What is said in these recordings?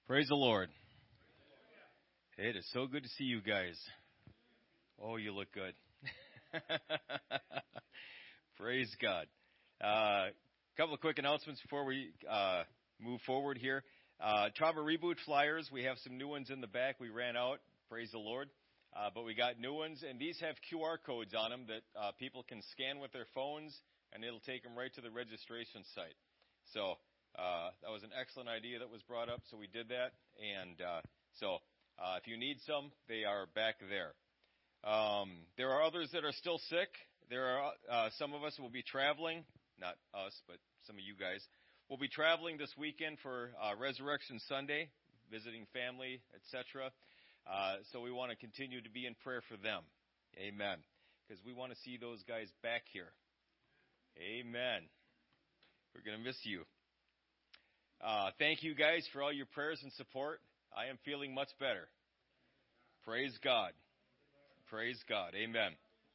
Praise the Lord. It is so good to see you guys. Oh, you look good. Praise God. A couple of quick announcements before we move forward here. Trauma Reboot flyers. We have some new ones in the back. We ran out. Praise the Lord. But we got new ones, and these have QR codes on them that people can scan with their phones, and it'll take them right to the registration site. So that was an excellent idea that was brought up, so we did that. And so if you need some, they are back there. There are others that are still sick. There are some of us will be traveling, not us, but some of you guys, will be traveling this weekend for Resurrection Sunday, visiting family, etc. So we want to continue to be in prayer for them. Amen. Because we want to see those guys back here. Amen. We're going to miss you. Thank you guys for all your prayers and support. I am feeling much better. Praise God. Praise God. Amen.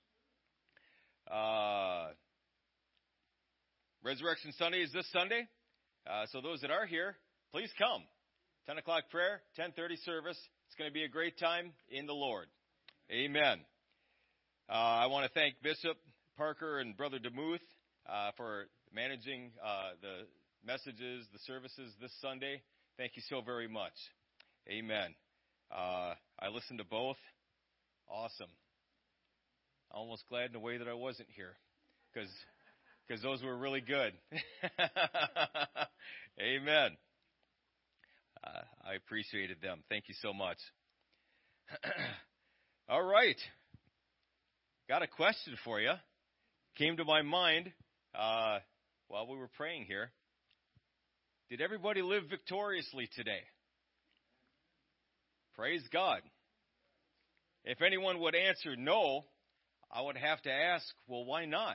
Resurrection Sunday is this Sunday. So those that are here, please come. 10 o'clock prayer, 10:30 service. It's going to be a great time in the Lord. Amen. I want to thank Bishop Parker and Brother DeMuth for managing the messages, the services this Sunday. Thank you so very much. Amen. I listened to both. Awesome. Almost glad in a way that I wasn't here, because those were really good. Amen. I appreciated them. Thank you so much. All right. Got a question for you. Came to my mind while we were praying here. Did everybody live victoriously today? Praise God. If anyone would answer no, I would have to ask, well, why not?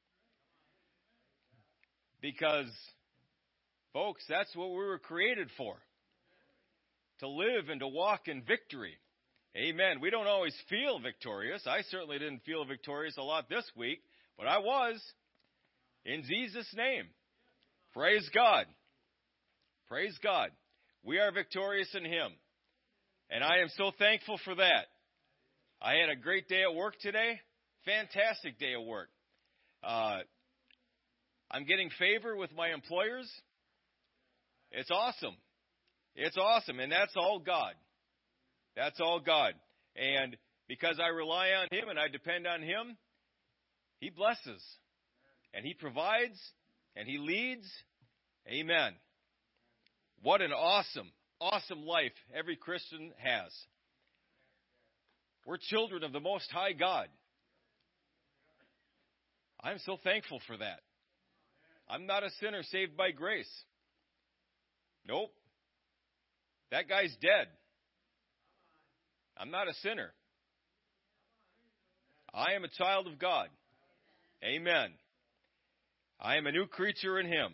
Because, folks, that's what we were created for. To live and to walk in victory. Amen. We don't always feel victorious. I certainly didn't feel victorious a lot this week, but I was. In Jesus' name. Praise God. Praise God. We are victorious in Him. And I am so thankful for that. I had a great day at work today. Fantastic day at work. I'm getting favor with my employers. It's awesome. It's awesome. And that's all God. That's all God. And because I rely on Him and I depend on Him, He blesses. And He provides. And He leads. Amen. What an awesome, awesome life every Christian has. We're children of the Most High God. I'm so thankful for that. I'm not a sinner saved by grace. Nope. That guy's dead. I'm not a sinner. I am a child of God. Amen. I am a new creature in Him.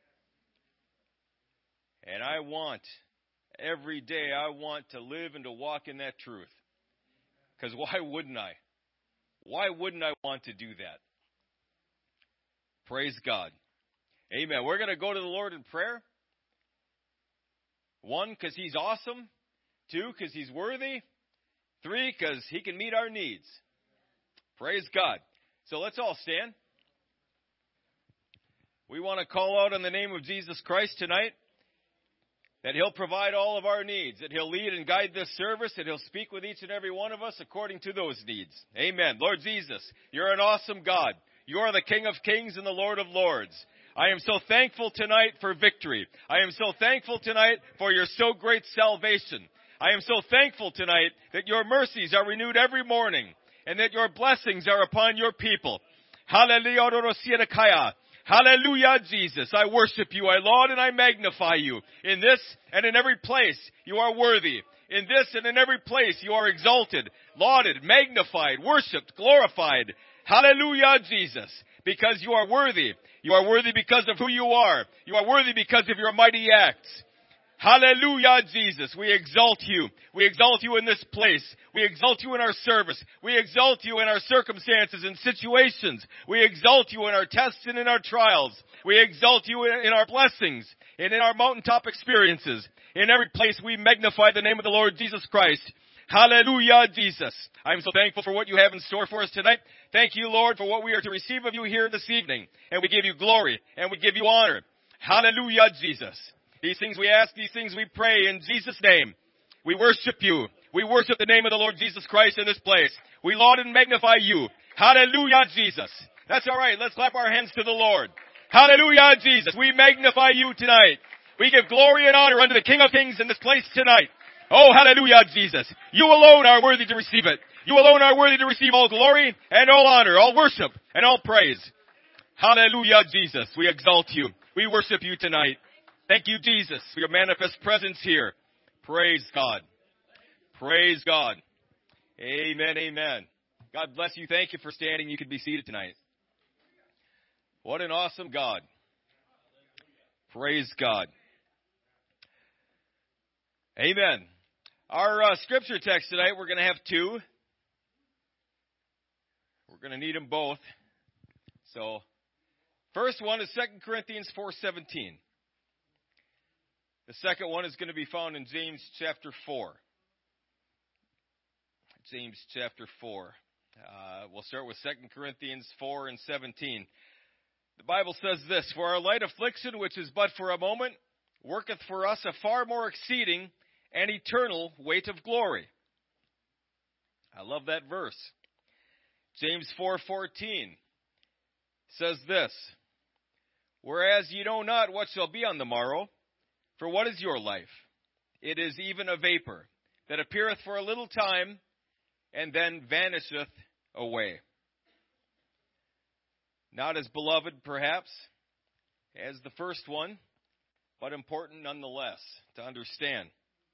And I want, every day, I want to live and to walk in that truth. Because why wouldn't I? Why wouldn't I want to do that? Praise God. Amen. We're going to go to the Lord in prayer. 1, because He's awesome. 2, because He's worthy. 3, because He can meet our needs. Praise God. So let's all stand. We want to call out on the name of Jesus Christ tonight. That He'll provide all of our needs. That He'll lead and guide this service. That He'll speak with each and every one of us according to those needs. Amen. Lord Jesus, You're an awesome God. You are the King of Kings and the Lord of Lords. I am so thankful tonight for victory. I am so thankful tonight for Your so great salvation. I am so thankful tonight that Your mercies are renewed every morning and that Your blessings are upon Your people. Hallelujah. Hallelujah, Jesus. I worship You, I laud and I magnify You. In this and in every place, You are worthy. In this and in every place, You are exalted, lauded, magnified, worshipped, glorified. Hallelujah, Jesus. Because You are worthy. You are worthy because of who You are. You are worthy because of Your mighty acts. Hallelujah, Jesus. We exalt you. We exalt you in this place. We exalt you in our service. We exalt you in our circumstances and situations. We exalt you in our tests and in our trials. We exalt you in our blessings and in our mountaintop experiences. In every place we magnify the name of the Lord Jesus Christ. Hallelujah, Jesus. I'm so thankful for what you have in store for us tonight. Thank you, Lord, for what we are to receive of you here this evening. And we give you glory and we give you honor. Hallelujah, Jesus. These things we ask, these things we pray in Jesus' name. We worship you. We worship the name of the Lord Jesus Christ in this place. We laud and magnify you. Hallelujah, Jesus. That's all right. Let's clap our hands to the Lord. Hallelujah, Jesus. We magnify you tonight. We give glory and honor unto the King of Kings in this place tonight. Oh, hallelujah, Jesus. You alone are worthy to receive it. You alone are worthy to receive all glory and all honor, all worship and all praise. Hallelujah, Jesus. We exalt you. We worship you tonight. Thank you, Jesus, for your manifest presence here. Praise God. Praise God. Amen, amen. God bless you. Thank you for standing. You can be seated tonight. What an awesome God. Praise God. Amen. Our scripture text tonight, we're going to have two. We're going to need them both. So, first one is 2 Corinthians 4:17. The second one is going to be found in James chapter 4. James chapter 4. We'll start with 2 Corinthians 4 and 17. The Bible says this, "For our light affliction, which is but for a moment, worketh for us a far more exceeding and eternal weight of glory." I love that verse. James 4:14 says this, "Whereas ye know not what shall be on the morrow, for what is your life? It is even a vapor, that appeareth for a little time, and then vanisheth away." Not as beloved, perhaps, as the first one, but important nonetheless to understand.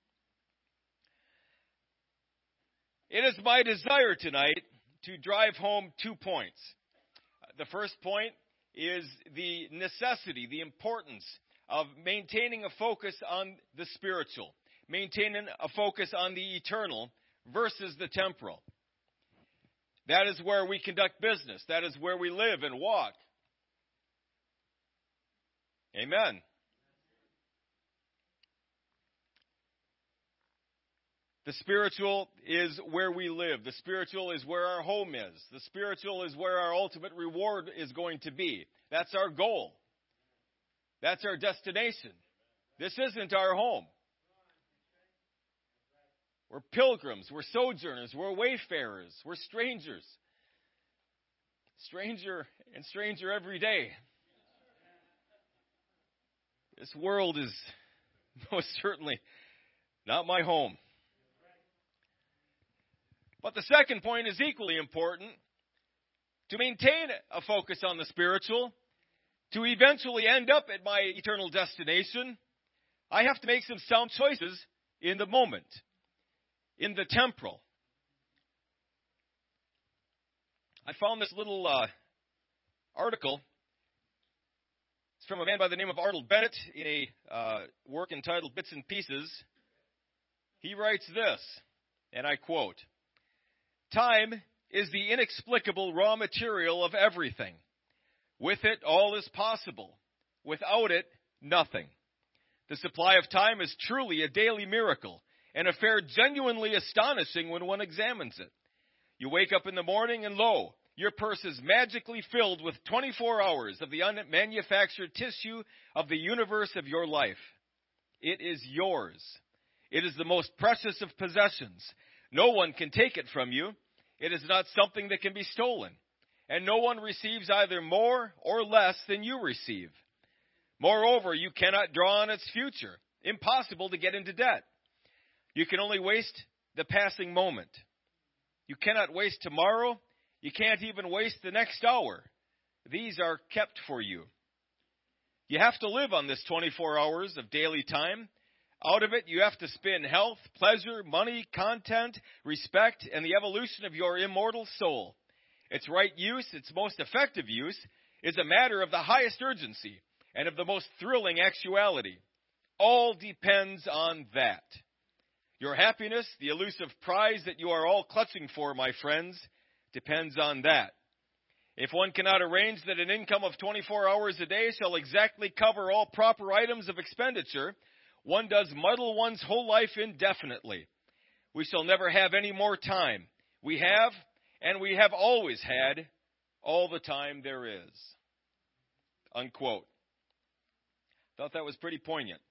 It is my desire tonight to drive home 2 points. The first point is the necessity, the importance of maintaining a focus on the spiritual, maintaining a focus on the eternal versus the temporal. That is where we conduct business. That is where we live and walk. Amen. The spiritual is where we live. The spiritual is where our home is. The spiritual is where our ultimate reward is going to be. That's our goal. That's our destination. This isn't our home. We're pilgrims. We're sojourners. We're wayfarers. We're strangers. Stranger and stranger every day. This world is most certainly not my home. But the second point is equally important. To maintain a focus on the spiritual, to eventually end up at my eternal destination, I have to make some sound choices in the moment, in the temporal. I found this little article. It's from a man by the name of Arnold Bennett in a work entitled Bits and Pieces. He writes this, and I quote, "Time is the inexplicable raw material of everything. With it, all is possible. Without it, nothing. The supply of time is truly a daily miracle, an affair genuinely astonishing when one examines it. You wake up in the morning and lo, your purse is magically filled with 24 hours of the unmanufactured tissue of the universe of your life. It is yours. It is the most precious of possessions. No one can take it from you. It is not something that can be stolen. And no one receives either more or less than you receive. Moreover, you cannot draw on its future. Impossible to get into debt. You can only waste the passing moment. You cannot waste tomorrow. You can't even waste the next hour. These are kept for you. You have to live on this 24 hours of daily time. Out of it, you have to spin health, pleasure, money, content, respect, and the evolution of your immortal soul. Its right use, its most effective use, is a matter of the highest urgency and of the most thrilling actuality. all depends on that. Your happiness, the elusive prize that you are all clutching for, my friends, depends on that. If one cannot arrange that an income of 24 hours a day shall exactly cover all proper items of expenditure, one does muddle one's whole life indefinitely. We shall never have any more time. We have, and we have always had, all the time there is. Unquote. Thought that was pretty poignant.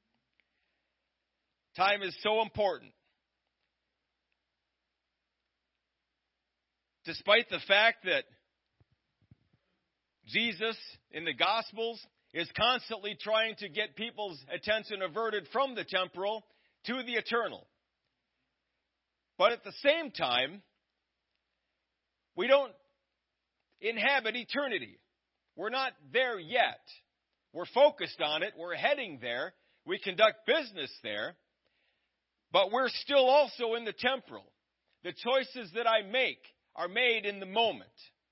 Time is so important. Despite the fact that Jesus in the Gospels is constantly trying to get people's attention averted from the temporal to the eternal. But at the same time, we don't inhabit eternity. We're not there yet. We're focused on it. We're heading there. We conduct business there. But we're still also in the temporal. The choices that I make are made in the moment.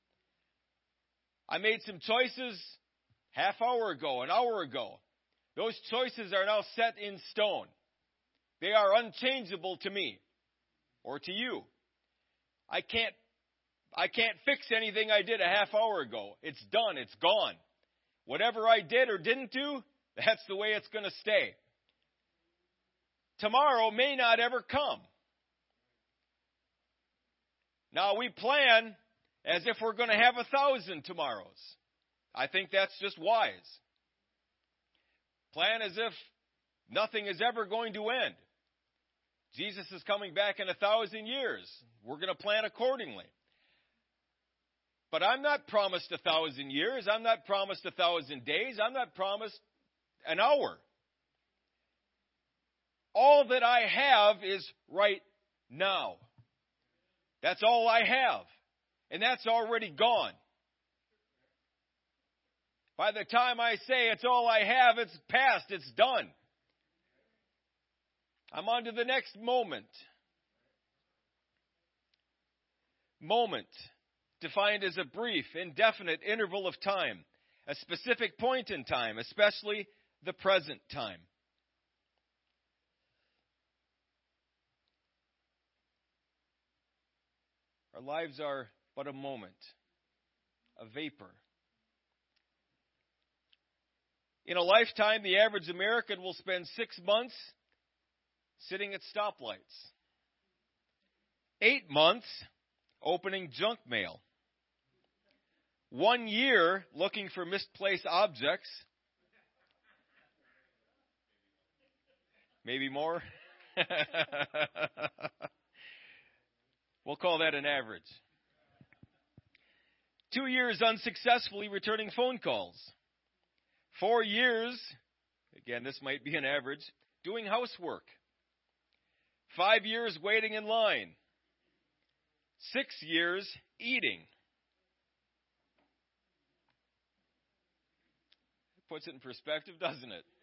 I made some choices half hour ago, an hour ago. Those choices are now set in stone. They are unchangeable to me or to you. I can't fix anything I did a half hour ago. It's done. It's gone. Whatever I did or didn't do, that's the way it's going to stay. Tomorrow may not ever come. Now, we plan as if we're going to have 1,000 tomorrows. I think that's just wise. Plan as if nothing is ever going to end. Jesus is coming back in 1,000 years. We're going to plan accordingly. But I'm not promised 1,000 years. I'm not promised 1,000 days. I'm not promised an hour. All that I have is right now. That's all I have. And that's already gone. By the time I say it's all I have, it's past, it's done. I'm on to the next moment. Moment, defined as a brief, indefinite interval of time, a specific point in time, especially the present time. Our lives are but a moment, a vapor. In a lifetime, the average American will spend 6 months sitting at stoplights, 8 months opening junk mail, 1 year looking for misplaced objects, maybe more. We'll call that an average. 2 years unsuccessfully returning phone calls. 4 years, again, this might be an average, doing housework. 5 years waiting in line. 6 years eating. It puts it in perspective, doesn't it?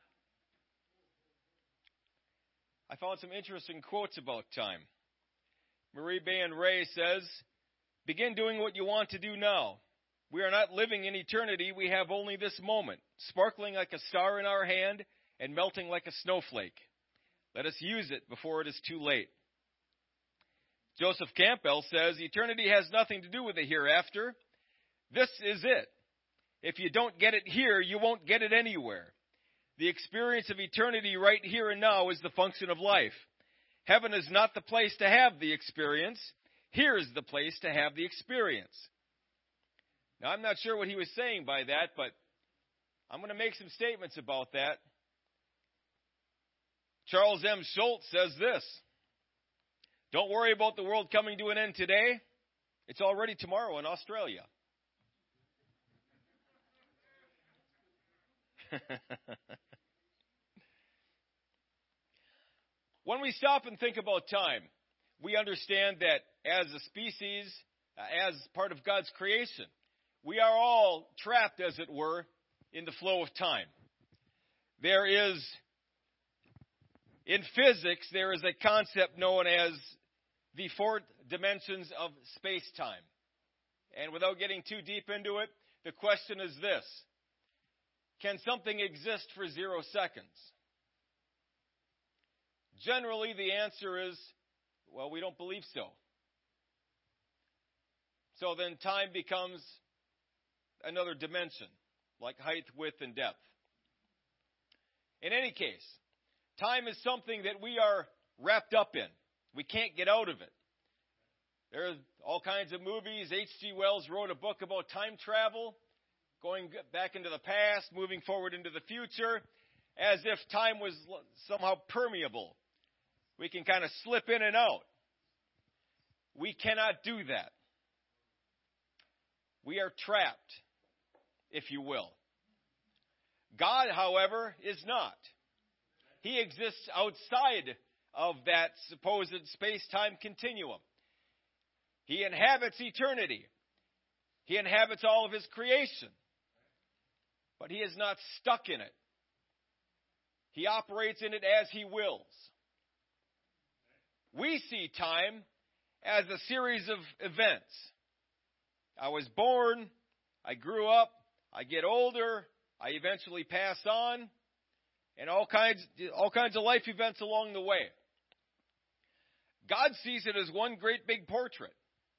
I found some interesting quotes about time. Marie Bain Ray says, "Begin doing what you want to do now. We are not living in eternity. We have only this moment, sparkling like a star in our hand and melting like a snowflake. Let us use it before it is too late." Joseph Campbell says, "Eternity has nothing to do with the hereafter. This is it. If you don't get it here, you won't get it anywhere. The experience of eternity right here and now is the function of life. Heaven is not the place to have the experience. Here is the place to have the experience." Now, I'm not sure what he was saying by that, but I'm going to make some statements about that. Charles M. Schultz says this: "Don't worry about the world coming to an end today. It's already tomorrow in Australia." When we stop and think about time, we understand that as a species, as part of God's creation, we are all trapped, as it were, in the flow of time. There is, in physics, there is a concept known as the 4 dimensions of space-time. And without getting too deep into it, the question is this: can something exist for 0 seconds? Generally, the answer is, well, we don't believe so. So then time becomes another dimension, like height, width, and depth. In any case, time is something that we are wrapped up in. We can't get out of it. There are all kinds of movies. H.G. Wells wrote a book about time travel, going back into the past, moving forward into the future, as if time was somehow permeable. We can kind of slip in and out. We cannot do that. We are trapped, if you will. God, however, is not. He exists outside of that supposed space-time continuum. He inhabits eternity. He inhabits all of His creation. But He is not stuck in it. He operates in it as He wills. We see time as a series of events. I was born, I grew up, I get older, I eventually pass on, and all kinds of life events along the way. God sees it as one great big portrait.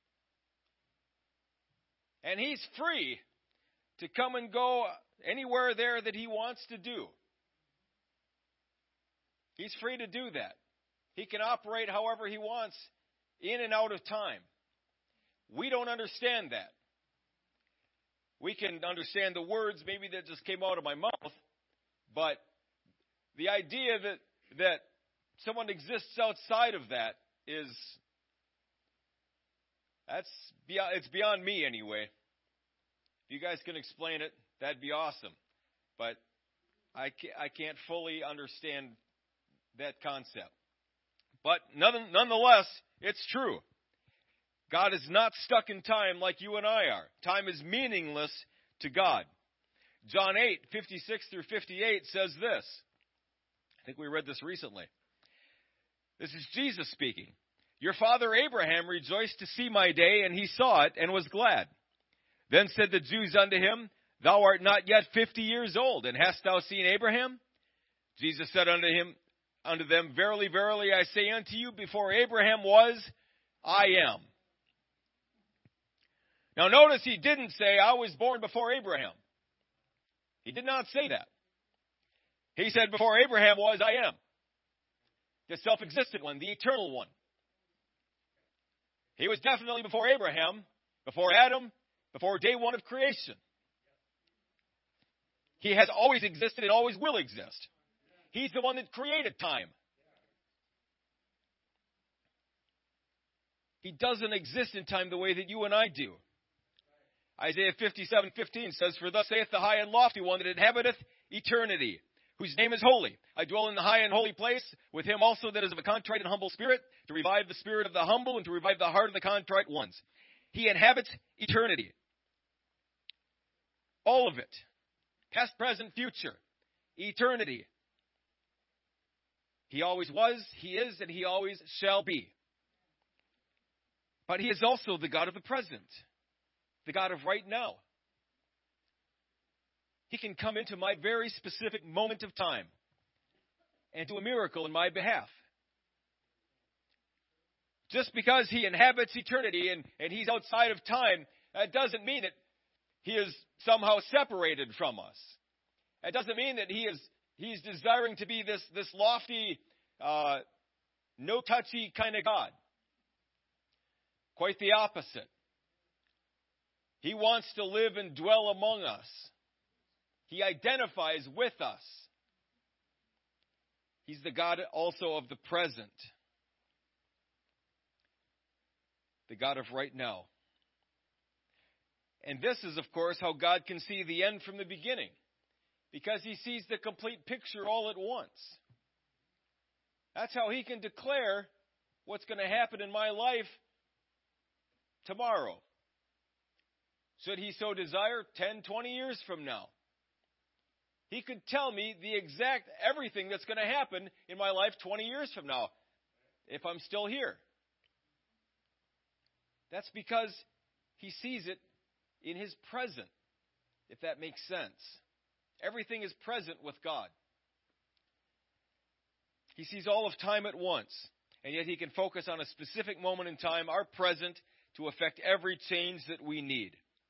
And He's free to come and go anywhere there that He wants to do. He's free to do that. He can operate however He wants in and out of time. We don't understand that. We can understand the words maybe that just came out of my mouth, but the idea that someone exists outside of that it's beyond me anyway. If you guys can explain it, that'd be awesome. But I can't fully understand that concept. But nonetheless, it's true. God is not stuck in time like you and I are. Time is meaningless to God. John 8:56-58 says this. I think we read this recently. This is Jesus speaking. Your father Abraham rejoiced to see my day, and he saw it and was glad. Then said the Jews unto him, Thou art not yet 50 years old, and hast thou seen Abraham? Jesus said unto them, Verily, verily, I say unto you, before Abraham was, I am. Now notice he didn't say, I was born before Abraham. He did not say that. He said, before Abraham was, I am. The self-existent one, the eternal one. He was definitely before Abraham, before Adam, before day one of creation. He has always existed and always will exist. He's the one that created time. He doesn't exist in time the way that you and I do. Isaiah 57:15 says, For thus saith the high and lofty one that inhabiteth eternity, whose name is holy. I dwell in the high and holy place, with him also that is of a contrite and humble spirit, to revive the spirit of the humble and to revive the heart of the contrite ones. He inhabits eternity. All of it. Past, present, future. Eternity. He always was, He is, and He always shall be. But He is also the God of the present. The God of right now. He can come into my very specific moment of time and do a miracle in my behalf. Just because He inhabits eternity and He's outside of time, that doesn't mean that He is somehow separated from us. That doesn't mean that He's desiring to be this lofty, no-touchy kind of God. Quite the opposite. He wants to live and dwell among us. He identifies with us. He's the God also of the present. The God of right now. And this is, of course, how God can see the end from the beginning. Because He sees the complete picture all at once. That's how He can declare what's going to happen in my life tomorrow. Should He so desire, 10, 20 years from now. He could tell me the exact everything that's going to happen in my life 20 years from now, if I'm still here. That's because He sees it in His present, if that makes sense. Everything is present with God. He sees all of time at once, and yet he can focus on a specific moment in time, our present, to affect every change that we need.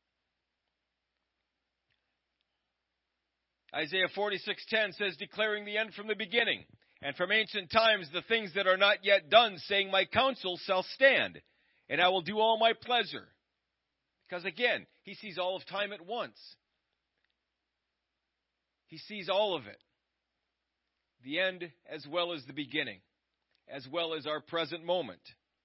Isaiah 46:10 says, declaring the end from the beginning, and from ancient times the things that are not yet done, saying, my counsel shall stand, and I will do all my pleasure. Because again, he sees all of time at once. He sees all of it. The end as well as the beginning, as well as our present moment.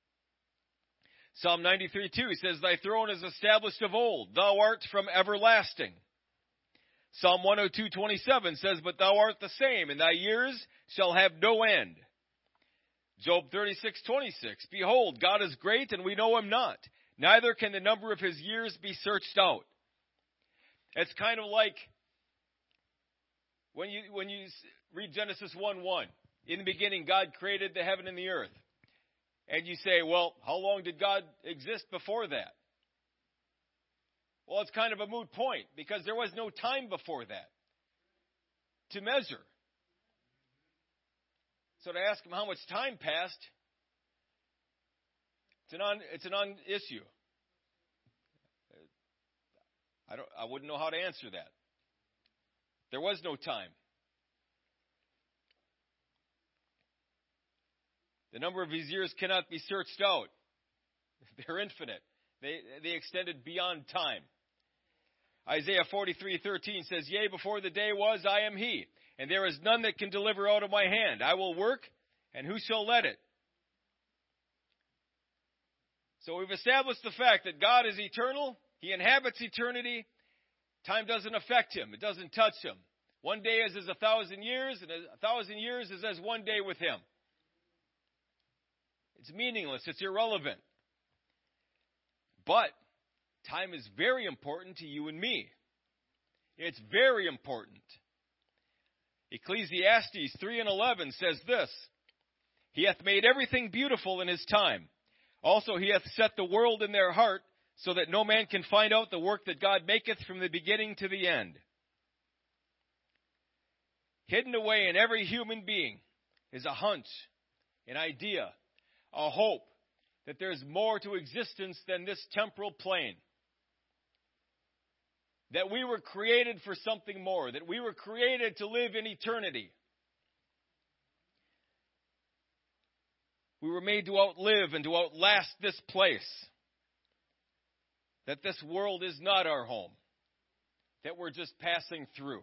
Psalm 93:2 says, thy throne is established of old, thou art from everlasting. Psalm 102:27 says, but thou art the same, and thy years shall have no end. Job 36:26, behold, God is great, and we know him not. Neither can the number of his years be searched out. It's kind of like when you read Genesis 1:1. In the beginning, God created the heaven and the earth. And you say, well, how long did God exist before that? Well, it's kind of a moot point, because there was no time before that to measure. So to ask him how much time passed, it's a non-issue. I wouldn't know how to answer that. There was no time. The number of his years cannot be searched out. They're infinite. They extended beyond time. Isaiah 43:13 says, yea, before the day was, I am he, and there is none that can deliver out of my hand. I will work, and who shall let it? So we've established the fact that God is eternal. He inhabits eternity. Time doesn't affect him. It doesn't touch him. One day is as 1,000 years, and 1,000 years is as one day with him. It's meaningless. It's irrelevant. But time is very important to you and me. It's very important. Ecclesiastes 3:11 says this, he hath made everything beautiful in his time. Also he hath set the world in their heart, so that no man can find out the work that God maketh from the beginning to the end. Hidden away in every human being is a hunch, an idea, a hope that there's more to existence than this temporal plane. That we were created for something more. That we were created to live in eternity. We were made to outlive and to outlast this place. That this world is not our home. That we're just passing through.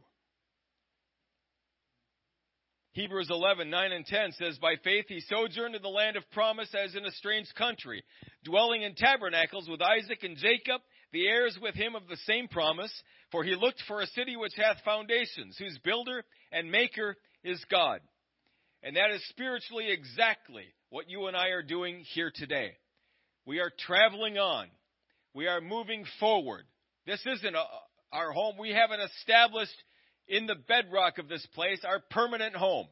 Hebrews 11:9 and 10 says, by faith he sojourned in the land of promise as in a strange country, dwelling in tabernacles with Isaac and Jacob, the heirs with him of the same promise. For he looked for a city which hath foundations, whose builder and maker is God. And that is spiritually exactly what you and I are doing here today. We are traveling on. We are moving forward. This isn't our home. We haven't established in the bedrock of this place our permanent home.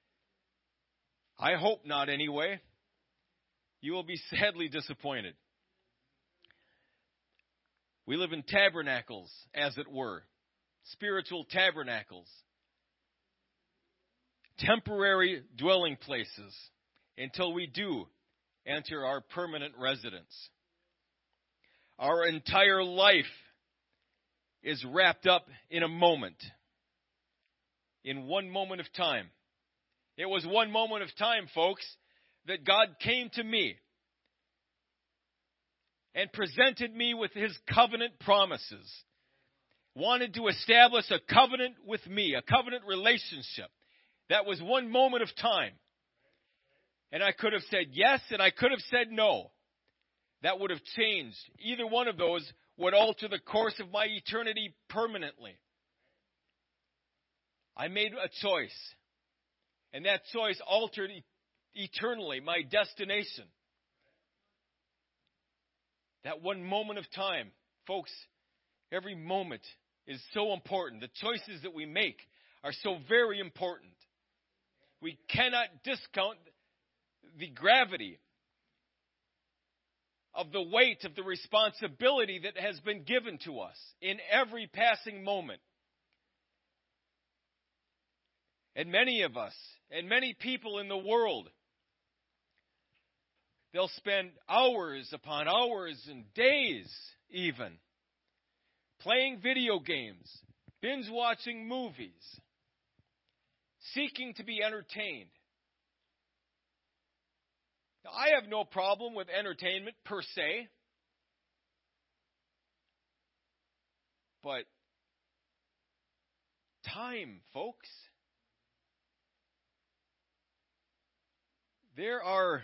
I hope not anyway. You will be sadly disappointed. We live in tabernacles, as it were. Spiritual tabernacles. Temporary dwelling places until we do enter our permanent residence. Our entire life is wrapped up in a moment. In one moment of time. It was one moment of time, folks, that God came to me and presented me with his covenant promises. Wanted to establish a covenant with me, a covenant relationship. That was one moment of time. And I could have said yes, and I could have said no. That would have changed. Either one of those would alter the course of my eternity permanently. I made a choice. And that choice altered eternally my destination. That one moment of time, folks, every moment is so important. The choices that we make are so very important. We cannot discount the gravity of the weight of the responsibility that has been given to us in every passing moment. And many of us, and many people in the world, they'll spend hours upon hours and days even playing video games, binge watching movies, seeking to be entertained. Now, I have no problem with entertainment per se, but time, folks. There are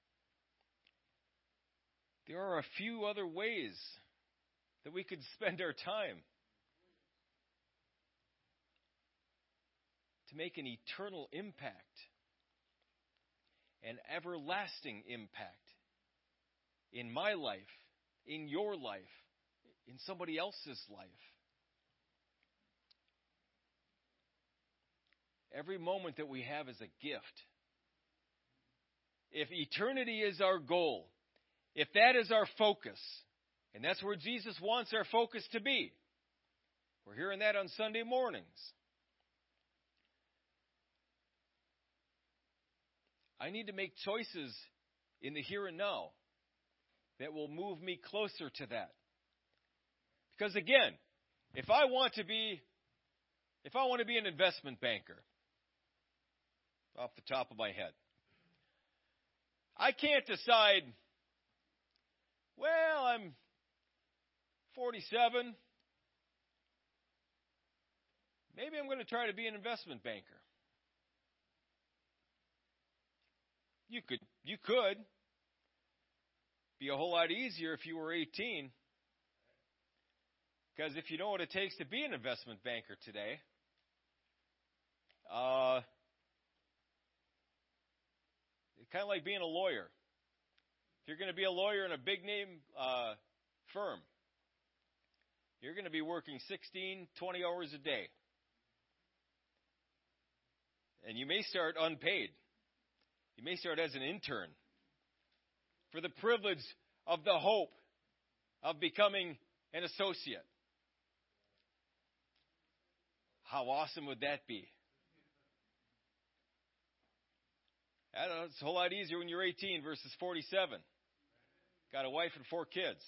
a few other ways that we could spend our time to make an eternal impact, an everlasting impact in my life, in your life, in somebody else's life. Every moment that we have is a gift. If eternity is our goal, if that is our focus, and that's where Jesus wants our focus to be, we're hearing that on Sunday mornings. I need to make choices in the here and now that will move me closer to that. Because again, if I want to be an investment banker, off the top of my head, I can't decide, well, I'm 47. Maybe I'm going to try to be an investment banker. You could. Be a whole lot easier if you were 18. Because if you know what it takes to be an investment banker today, it's kind of like being a lawyer. If you're going to be a lawyer in a big name firm, you're going to be working 16, 20 hours a day. And you may start unpaid. You may start as an intern for the privilege of the hope of becoming an associate. How awesome would that be? I don't know, it's a whole lot easier when you're 18 versus 47. Got a wife and 4 kids.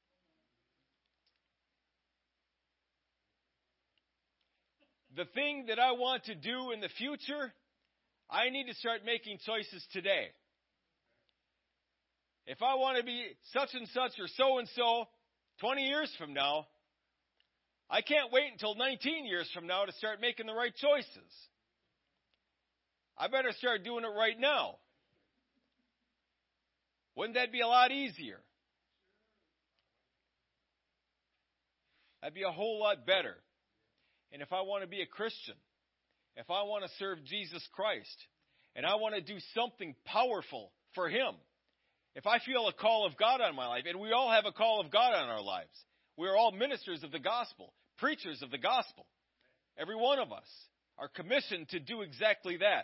The thing that I want to do in the future, I need to start making choices today. If I want to be such and such or so and so 20 years from now, I can't wait until 19 years from now to start making the right choices. I better start doing it right now. Wouldn't that be a lot easier? That'd be a whole lot better. And if I want to be a Christian, if I want to serve Jesus Christ, and I want to do something powerful for Him, if I feel a call of God on my life, and we all have a call of God on our lives, we are all ministers of the gospel, preachers of the gospel. Every one of us are commissioned to do exactly that.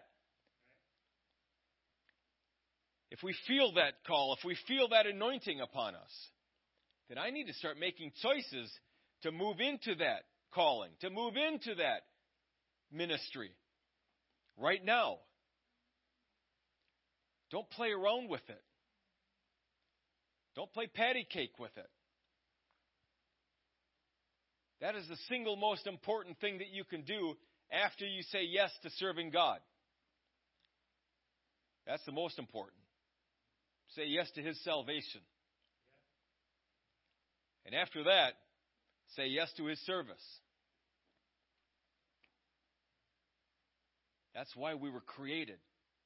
If we feel that call, if we feel that anointing upon us, then I need to start making choices to move into that calling, to move into that ministry right now. Don't play around with it. Don't play patty cake with it. That is the single most important thing that you can do after you say yes to serving God. That's the most important. Say yes to His salvation. And after that, say yes to His service. That's why we were created.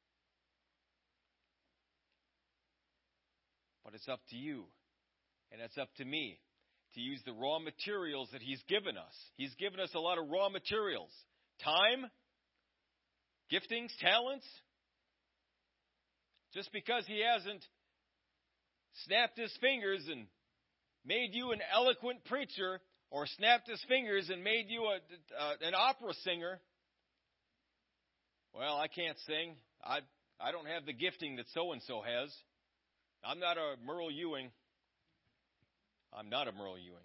But it's up to you, and it's up to me to use the raw materials that He's given us. He's given us a lot of raw materials. Time, giftings, talents. Just because He hasn't snapped His fingers and made you an eloquent preacher, or snapped His fingers and made you an opera singer, well, I can't sing. I don't have the gifting that so-and-so has. I'm not a Merle Ewing. I'm not a Merle Ewing.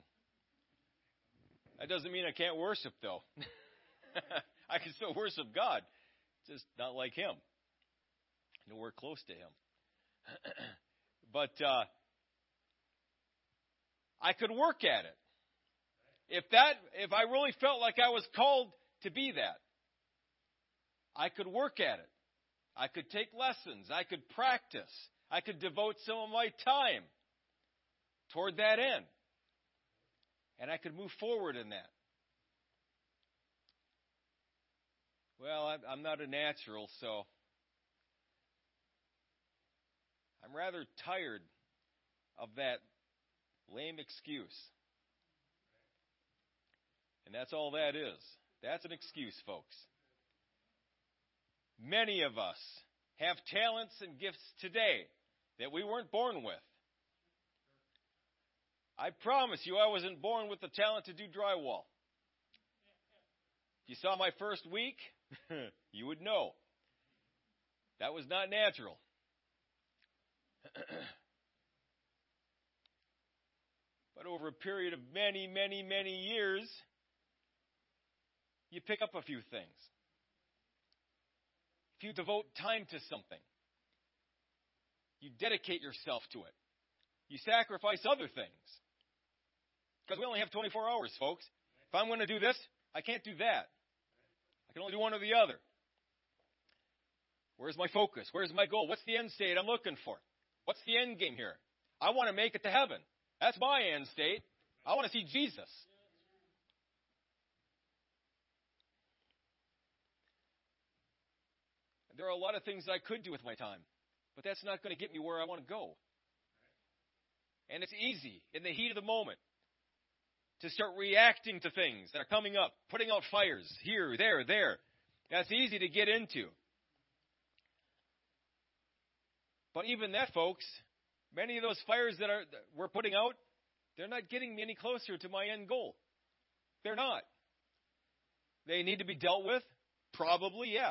That doesn't mean I can't worship, though. I can still worship God. just not like him. Nowhere close to him. But I could work at it. If I really felt like I was called to be that, I could work at it. I could take lessons. I could practice. I could devote some of my time toward that end. And I could move forward in that. Well, I'm not a natural, so I'm rather tired of that lame excuse. And that's all that is. That's an excuse, folks. Many of us have talents and gifts today that we weren't born with. I promise you I wasn't born with the talent to do drywall. If you saw my first week, you would know. That was not natural. But over a period of many, many, many years, you pick up a few things. If you devote time to something, you dedicate yourself to it. You sacrifice other things. Because we only have 24 hours, folks. If I'm going to do this, I can't do that. I can only do one or the other. Where's my focus? Where's my goal? What's the end state I'm looking for? What's the end game here? I want to make it to heaven. That's my end state. I want to see Jesus. There are a lot of things I could do with my time, but that's not going to get me where I want to go. And it's easy in the heat of the moment to start reacting to things that are coming up, putting out fires here, there. That's easy to get into. But even that, folks, many of those fires that we're putting out, they're not getting me any closer to my end goal. They're not. They need to be dealt with? Probably, yeah.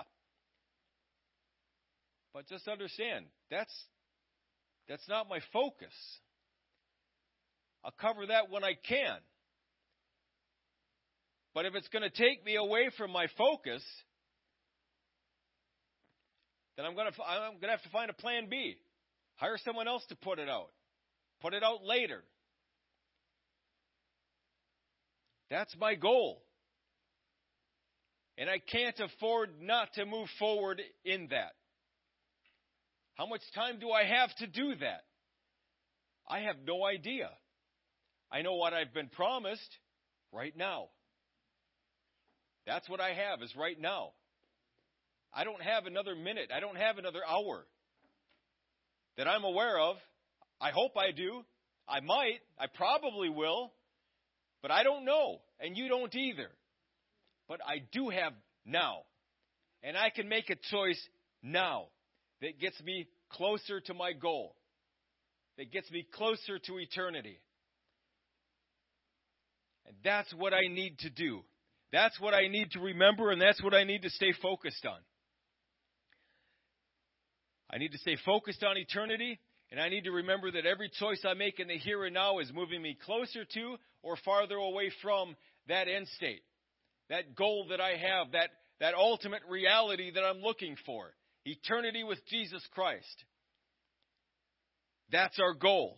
But just understand, that's not my focus. I'll cover that when I can. But if it's going to take me away from my focus, then I'm going to have to find a plan B. Hire someone else to put it out. Put it out later. That's my goal. And I can't afford not to move forward in that. How much time do I have to do that? I have no idea. I know what I've been promised right now. That's what I have, is right now. I don't have another minute. I don't have another hour that I'm aware of. I hope I do. I might. I probably will. But I don't know. And you don't either. But I do have now. And I can make a choice now that gets me closer to my goal, that gets me closer to eternity. And that's what I need to do. That's what I need to remember, and that's what I need to stay focused on. I need to stay focused on eternity, and I need to remember that every choice I make in the here and now is moving me closer to or farther away from that end state, that goal that I have, that ultimate reality that I'm looking for. Eternity with Jesus Christ. That's our goal.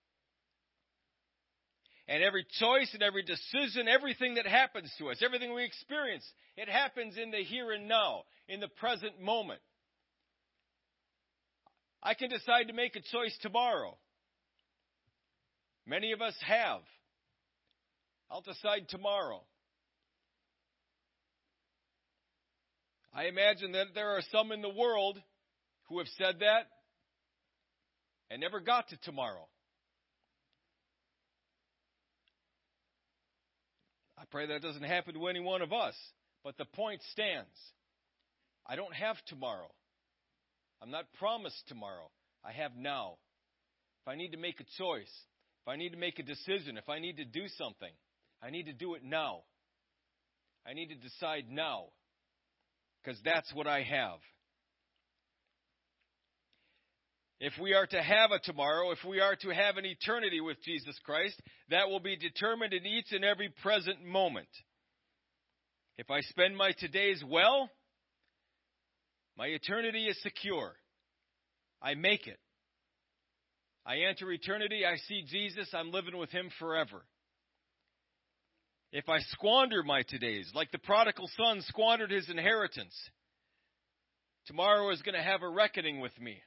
And every choice and every decision, everything that happens to us, everything we experience, it happens in the here and now, in the present moment. I can decide to make a choice tomorrow. Many of us have. I'll decide tomorrow. I imagine that there are some in the world who have said that and never got to tomorrow. I pray that doesn't happen to any one of us, but the point stands. I don't have tomorrow. I'm not promised tomorrow. I have now. If I need to make a choice, if I need to make a decision, if I need to do something, I need to do it now. I need to decide now. Because that's what I have. If we are to have a tomorrow, if we are to have an eternity with Jesus Christ, that will be determined in each and every present moment. If I spend my todays well, My eternity is secure. I make it. I enter eternity. I see Jesus. I'm living with Him forever. If I squander my todays, like the prodigal son squandered his inheritance, tomorrow is going to have a reckoning with me.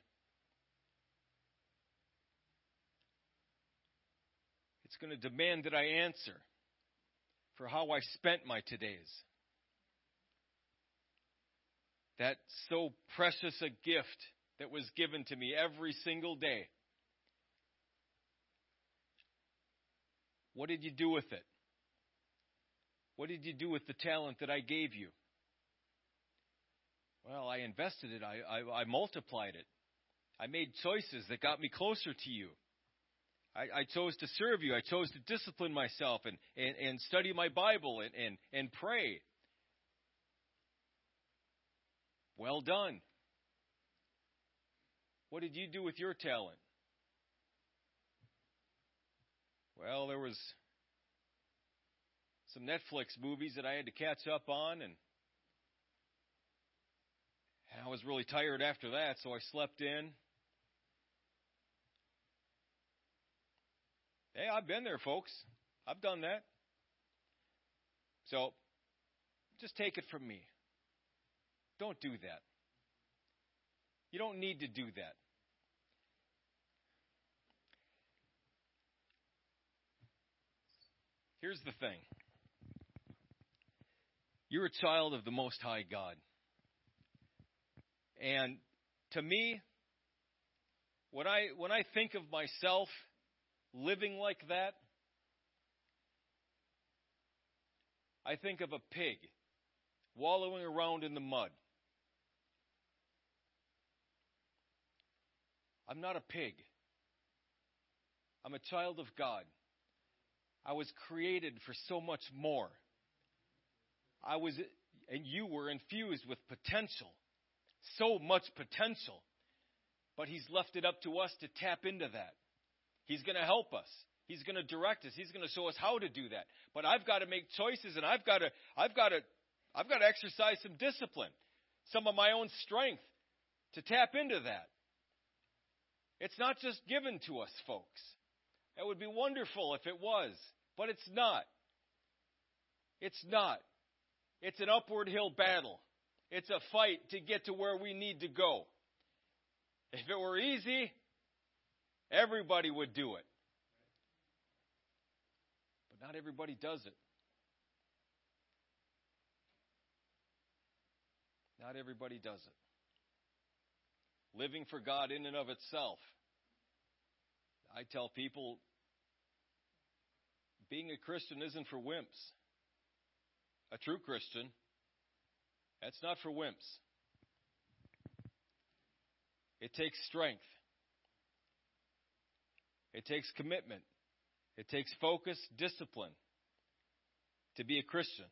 It's going to demand that I answer for how I spent my todays. That so precious a gift that was given to me every single day. What did you do with it? What did you do with the talent that I gave you? Well, I invested it. I multiplied it. I made choices that got me closer to you. I chose to serve you. I chose to discipline myself and study my Bible and pray. Well done. What did you do with your talent? Well, there was some Netflix movies that I had to catch up on, and I was really tired after that, so I slept in. Hey, I've been there, folks. I've done that. So, just take it from me. Don't do that. You don't need to do that. Here's the thing. You're a child of the Most High God. And to me, when I think of myself living like that, I think of a pig wallowing around in the mud. I'm not a pig. I'm a child of God. I was created for so much more. And you were infused with potential. So much potential. But He's left it up to us to tap into that. He's going to help us. He's going to direct us. He's going to show us how to do that. But I've got to make choices, and I've got to exercise some discipline, some of my own strength to tap into that. It's not just given to us, folks. It would be wonderful if it was, but it's not. It's not. It's an upward hill battle. It's a fight to get to where we need to go. If it were easy, everybody would do it. But not everybody does it. Not everybody does it. Living for God in and of itself. I tell people, being a Christian isn't for wimps. A true Christian, that's not for wimps. It takes strength. It takes commitment. It takes focus, discipline to be a Christian.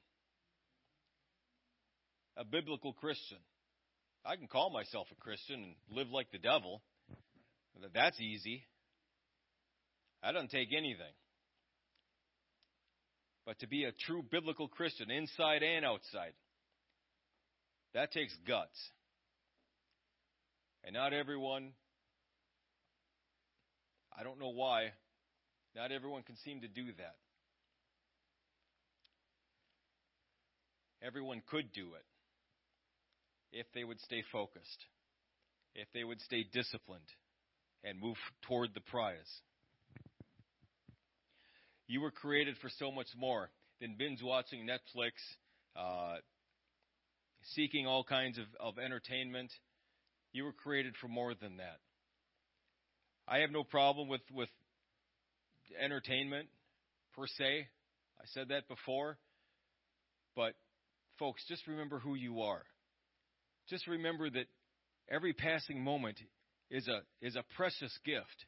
A biblical Christian. I can call myself a Christian and live like the devil. That's easy. That doesn't take anything. But to be a true biblical Christian, inside and outside, that takes guts. And not everyone, I don't know why, not everyone can seem to do that. Everyone could do it if they would stay focused, if they would stay disciplined and move toward the prize. You were created for so much more than binge watching Netflix, seeking all kinds of entertainment. You were created for more than that. I have no problem with entertainment per se. I said that before. But folks, just remember who you are. Just remember that every passing moment is a precious gift.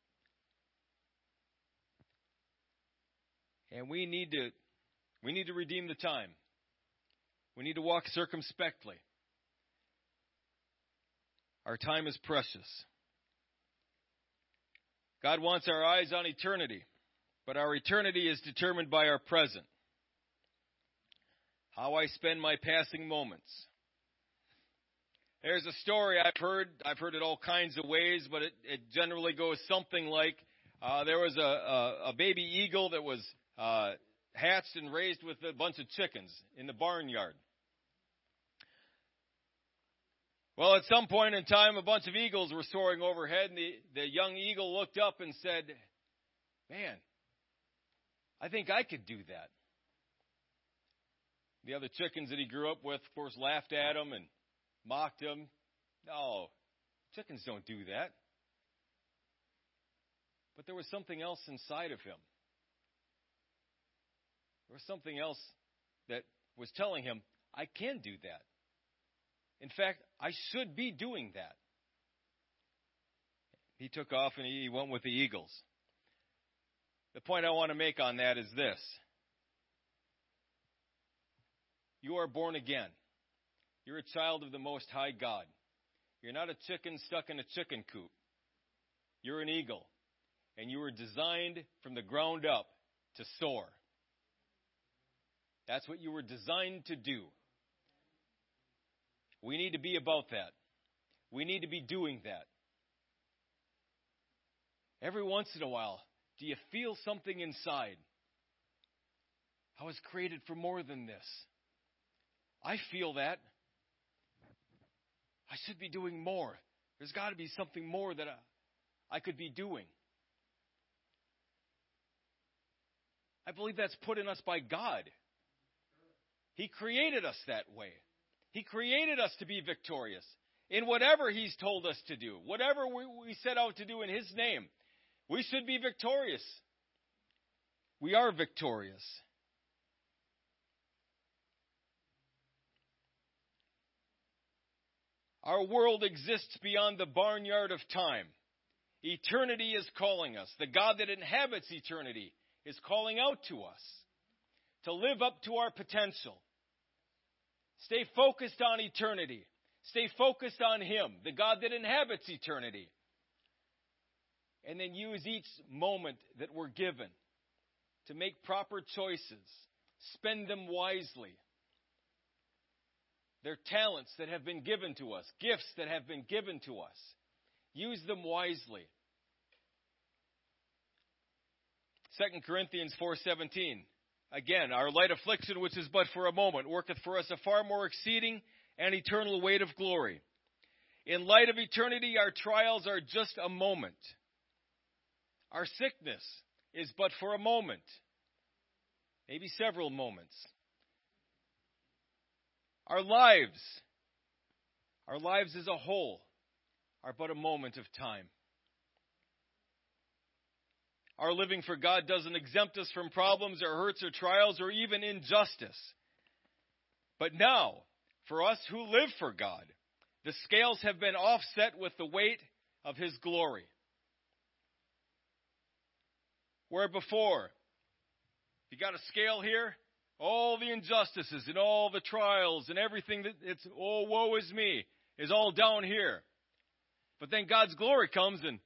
And we need to redeem the time. We need to walk circumspectly. Our time is precious. God wants our eyes on eternity, but our eternity is determined by our present. How I spend my passing moments. There's a story I've heard it all kinds of ways, but it generally goes something like, there was a baby eagle that was hatched and raised with a bunch of chickens in the barnyard. Well, at some point in time, a bunch of eagles were soaring overhead, and the young eagle looked up and said, "Man, I think I could do that." The other chickens that he grew up with, of course, laughed at him and mocked him. "No, chickens don't do that." But there was something else inside of him. There was something else that was telling him, "I can do that. In fact, I should be doing that." He took off and he went with the eagles. The point I want to make on that is this. You are born again. You're a child of the Most High God. You're not a chicken stuck in a chicken coop. You're an eagle. And you were designed from the ground up to soar. That's what you were designed to do. We need to be about that. We need to be doing that. Every once in a while, do you feel something inside? I was created for more than this. I feel that. I should be doing more. There's got to be something more that I could be doing. I believe that's put in us by God. He created us that way. He created us to be victorious in whatever He's told us to do. Whatever we set out to do in His name, we should be victorious. We are victorious. Our world exists beyond the barnyard of time. Eternity is calling us. The God that inhabits eternity is calling out to us to live up to our potential. Stay focused on eternity. Stay focused on Him, the God that inhabits eternity. And then use each moment that we're given to make proper choices. Spend them wisely. They're talents that have been given to us, gifts that have been given to us. Use them wisely. 2 Corinthians 4:17. Again, our light affliction, which is but for a moment, worketh for us a far more exceeding and eternal weight of glory. In light of eternity, our trials are just a moment. Our sickness is but for a moment, maybe several moments. Our lives as a whole, are but a moment of time. Our living for God doesn't exempt us from problems or hurts or trials or even injustice. But now, for us who live for God, the scales have been offset with the weight of His glory. Where before, you got a scale here, all the injustices and all the trials and everything that it's, oh, woe is me, is all down here. But then God's glory comes and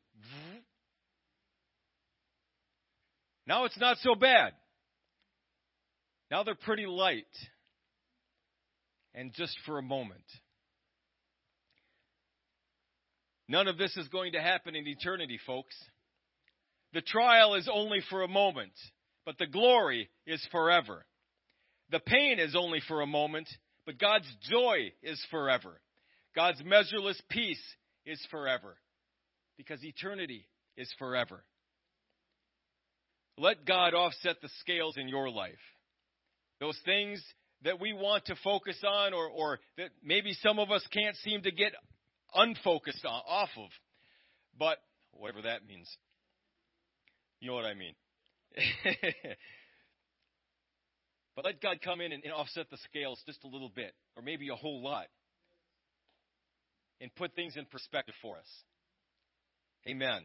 now it's not so bad. Now they're pretty light. And just for a moment. None of this is going to happen in eternity, folks. The trial is only for a moment, but the glory is forever. The pain is only for a moment, but God's joy is forever. God's measureless peace is forever, because eternity is forever. Let God offset the scales in your life. Those things that we want to focus on or that maybe some of us can't seem to get unfocused off of. But whatever that means. You know what I mean. But let God come in and offset the scales just a little bit, or maybe a whole lot, and put things in perspective for us. Amen.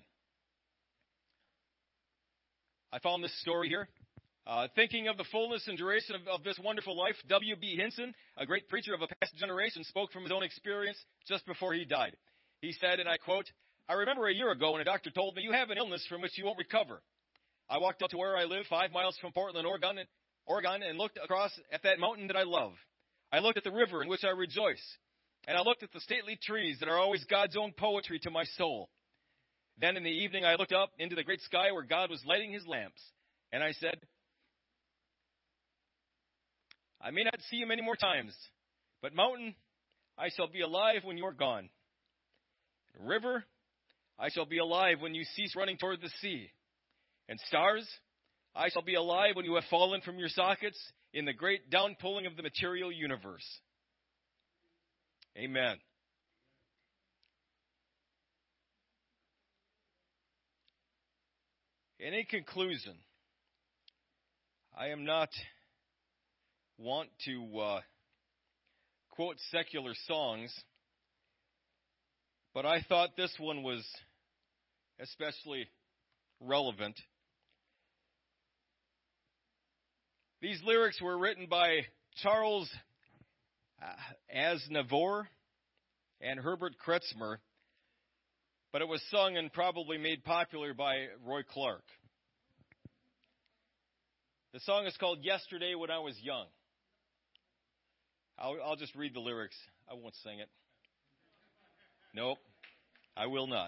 I found this story here. Thinking of the fullness and duration of this wonderful life, W.B. Hinson, a great preacher of a past generation, spoke from his own experience just before he died. He said, and I quote, "I remember a year ago when a doctor told me, you have an illness from which you won't recover. I walked up to where I live, 5 miles from Portland, Oregon, and looked across at that mountain that I love. I looked at the river in which I rejoice. and I looked at the stately trees that are always God's own poetry to my soul. Then in the evening I looked up into the great sky where God was lighting his lamps, and I said, I may not see you many more times, but mountain, I shall be alive when you are gone. River, I shall be alive when you cease running toward the sea. And stars, I shall be alive when you have fallen from your sockets in the great downpulling of the material universe. Amen. And in conclusion, I am not want to quote secular songs, but I thought this one was especially relevant. These lyrics were written by Charles Aznavour and Herbert Kretzmer, but it was sung and probably made popular by Roy Clark. The song is called Yesterday When I Was Young. I'll just read the lyrics. I won't sing it. Nope, I will not.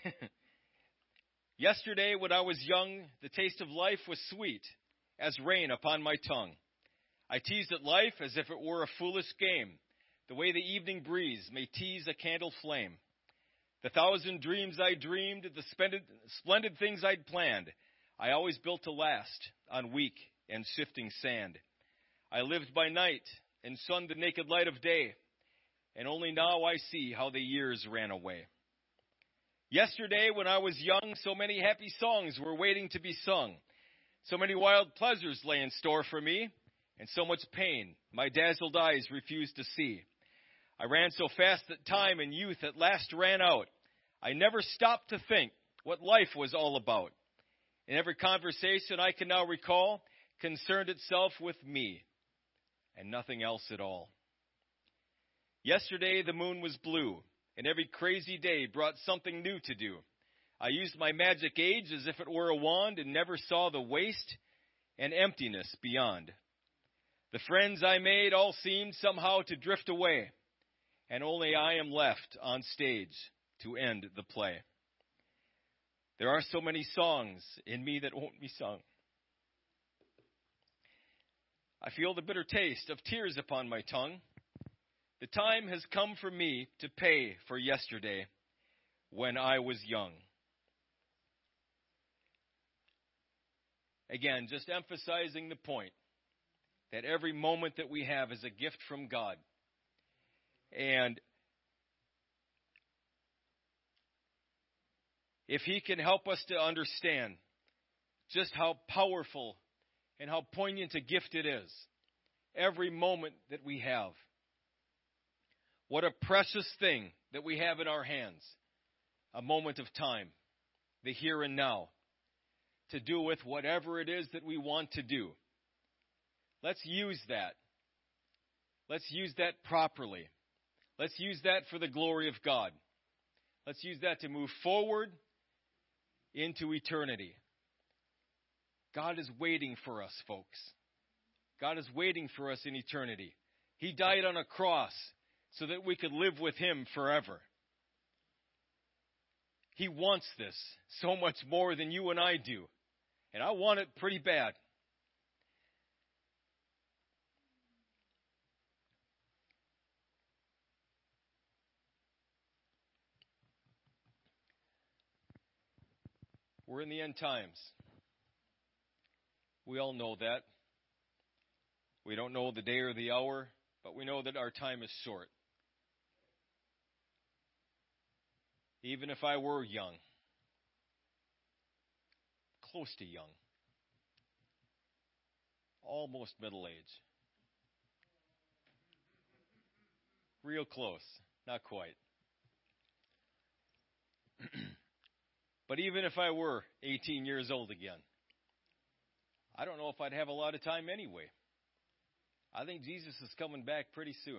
Yesterday when I was young, the taste of life was sweet as rain upon my tongue. I teased at life as if it were a foolish game, the way the evening breeze may tease a candle flame. The thousand dreams I dreamed, the splendid things I'd planned, I always built to last on weak and shifting sand. I lived by night and sunned the naked light of day, and only now I see how the years ran away. Yesterday when I was young, so many happy songs were waiting to be sung. So many wild pleasures lay in store for me, and so much pain my dazzled eyes refused to see. I ran so fast that time and youth at last ran out. I never stopped to think what life was all about. And every conversation I can now recall concerned itself with me and nothing else at all. Yesterday the moon was blue, and every crazy day brought something new to do. I used my magic age as if it were a wand and never saw the waste and emptiness beyond. The friends I made all seemed somehow to drift away, and only I am left on stage to end the play. There are so many songs in me that won't be sung. I feel the bitter taste of tears upon my tongue. The time has come for me to pay for yesterday when I was young. Again, just emphasizing the point that every moment that we have is a gift from God. And if He can help us to understand just how powerful and how poignant a gift it is, every moment that we have, what a precious thing that we have in our hands, a moment of time, the here and now, to do with whatever it is that we want to do. Let's use that. Let's use that properly. Let's use that for the glory of God. Let's use that to move forward into eternity. God is waiting for us, folks. God is waiting for us in eternity. He died on a cross so that we could live with Him forever. He wants this so much more than you and I do. And I want it pretty bad. We're in the end times. We all know that. We don't know the day or the hour, but we know that our time is short. Even if I were young, close to young, almost middle age, real close, not quite. But even if I were 18 years old again, I don't know if I'd have a lot of time anyway. I think Jesus is coming back pretty soon.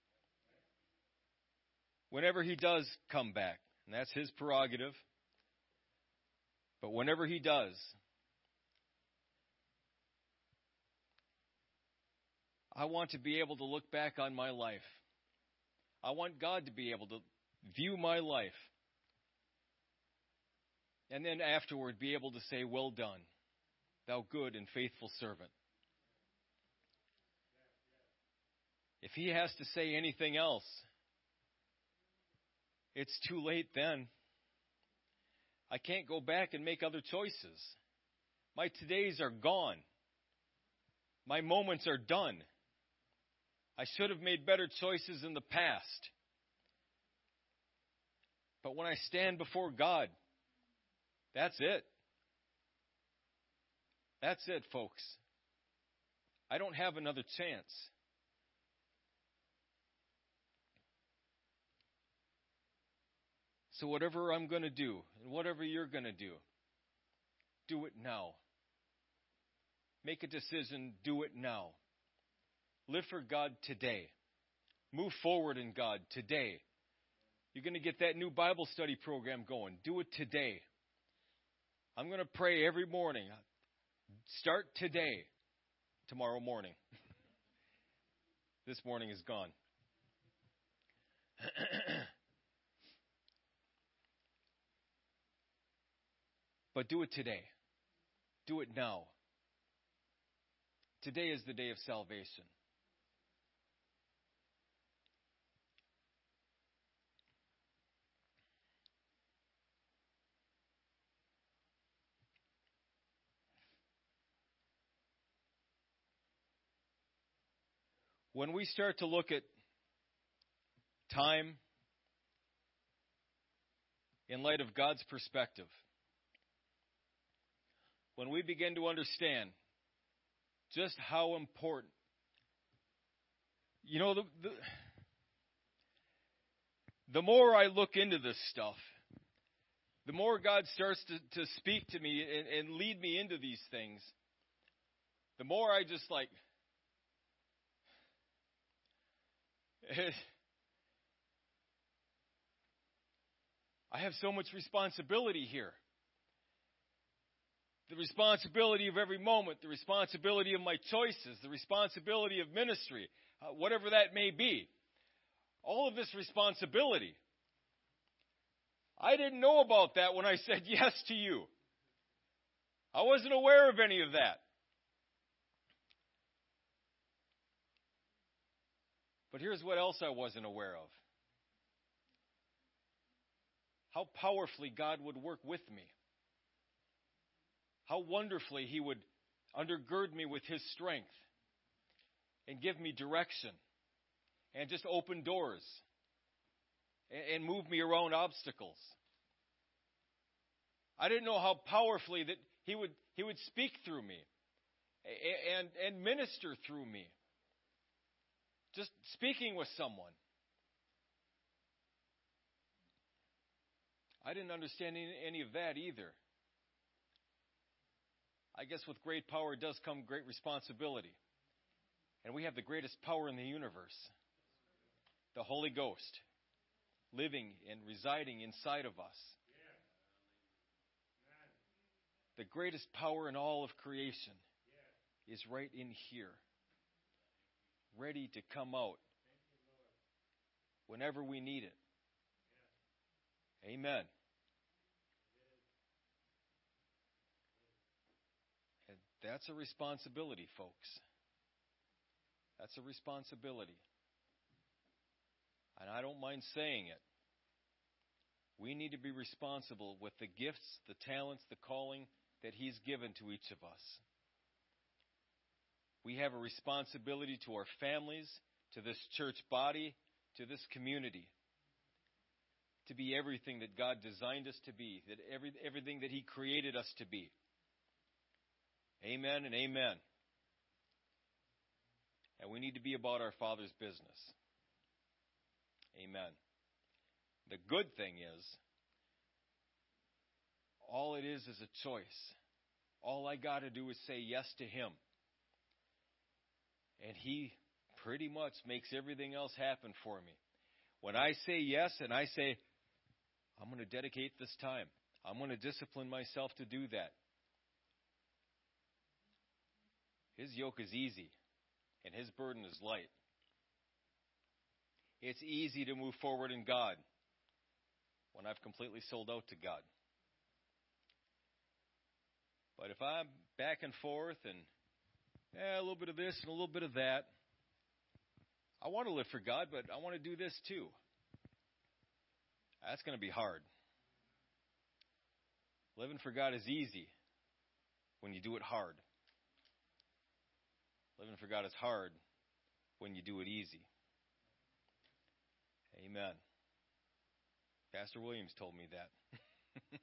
Whenever He does come back, and that's His prerogative, but whenever He does, I want to be able to look back on my life. I want God to be able to view my life. And then afterward be able to say, well done, thou good and faithful servant. If he has to say anything else, it's too late then. I can't go back and make other choices. My todays are gone. My moments are done. I should have made better choices in the past. But when I stand before God, that's it. That's it, folks. I don't have another chance. So whatever I'm going to do, and whatever you're going to do it now. Make a decision, do it now. Live for God today. Move forward in God today. You're going to get that new Bible study program going. Do it today. I'm going to pray every morning. Start today. Tomorrow morning. This morning is gone. But do it today. Do it now. Today is the day of salvation. When we start to look at time in light of God's perspective, when we begin to understand just how important, the more I look into this stuff, the more God starts to speak to me and lead me into these things, the more I just I have so much responsibility here. The responsibility of every moment, the responsibility of my choices, the responsibility of ministry, whatever that may be. All of this responsibility. I didn't know about that when I said yes to you. I wasn't aware of any of that. But here's what else I wasn't aware of. How powerfully God would work with me. How wonderfully He would undergird me with His strength and give me direction and just open doors and move me around obstacles. I didn't know how powerfully that He would speak through me and minister through me. Just speaking with someone. I didn't understand any of that either. I guess with great power does come great responsibility. And we have the greatest power in the universe. The Holy Ghost living and residing inside of us. The greatest power in all of creation is right in here. Ready to come out whenever we need it. Amen. And that's a responsibility, folks. That's a responsibility. And I don't mind saying it. We need to be responsible with the gifts, the talents, the calling that He's given to each of us. We have a responsibility to our families, to this church body, to this community, to be everything that God designed us to be, that everything that He created us to be. Amen and amen. And we need to be about our Father's business. Amen. The good thing is, all it is a choice. All I got to do is say yes to Him. And He pretty much makes everything else happen for me. When I say yes and I say, I'm going to dedicate this time. I'm going to discipline myself to do that. His yoke is easy and His burden is light. It's easy to move forward in God when I've completely sold out to God. But if I'm back and forth and a little bit of this and a little bit of that, I want to live for God, but I want to do this too. That's going to be hard. Living for God is easy when you do it hard. Living for God is hard when you do it easy. Amen. Pastor Williams told me that.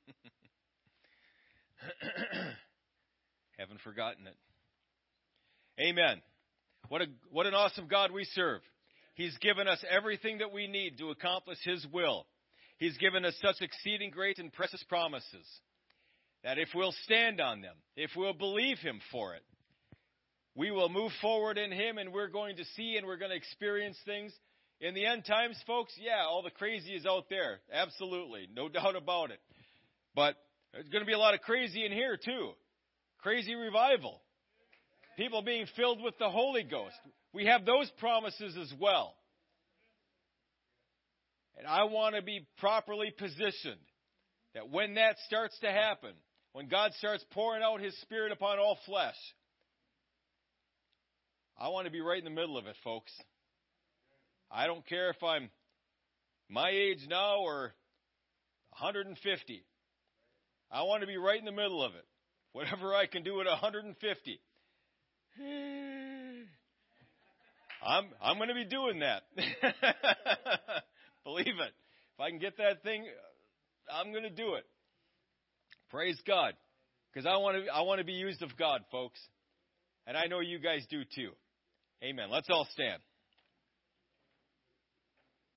Haven't forgotten it. Amen. What an awesome God we serve. He's given us everything that we need to accomplish His will. He's given us such exceeding great and precious promises that if we'll stand on them, if we'll believe Him for it, we will move forward in Him, and we're going to see and we're going to experience things. In the end times, folks, all the crazy is out there. Absolutely. No doubt about it. But there's going to be a lot of crazy in here, too. Crazy revival. People being filled with the Holy Ghost. We have those promises as well. And I want to be properly positioned that when that starts to happen, when God starts pouring out His Spirit upon all flesh, I want to be right in the middle of it, folks. I don't care if I'm my age now or 150. I want to be right in the middle of it. Whatever I can do at 150. I'm going to be doing that. Believe it. If I can get that thing, I'm going to do it. Praise God. Because I want to be used of God, folks. And I know you guys do too. Amen. Let's all stand.